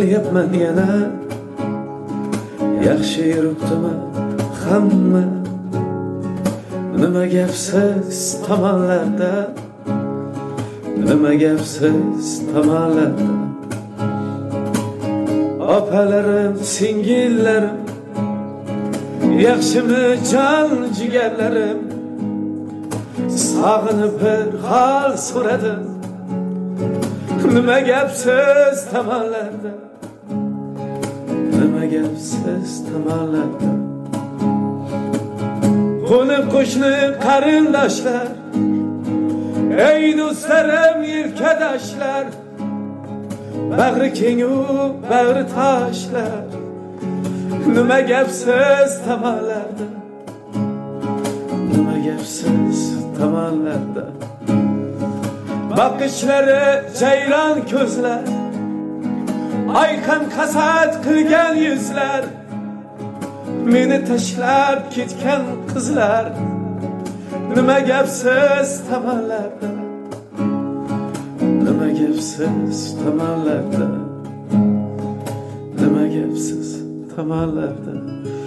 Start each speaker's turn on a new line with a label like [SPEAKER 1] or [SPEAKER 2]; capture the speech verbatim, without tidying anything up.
[SPEAKER 1] kelyapman yana, yaxshi yuribdimi hamma? Nima gapsiz tomonlarda, nima gapsiz tomonlarda? Opalarim, singillarim, yaxshimi jon jigarlarim? Sog'inib bir hol so'radim, nima gapsiz tomonlarda, nima gapsiz tomonlarda? Qo'ni qo'shni qarindoshlar, ey do'stlarim, yelkadoshlar, bag'ri keng u bag'ri toshlar, nima gapsiz tomonlarda, nima gapsiz tomonlarda? Bakışları ceylan gözler, aykan kasat qilgan yüzler, meni tashlab ketgan qizlar, nima gapsiz tomonlarda, nima gapsiz tomonlarda, nima gapsiz tomonlarda?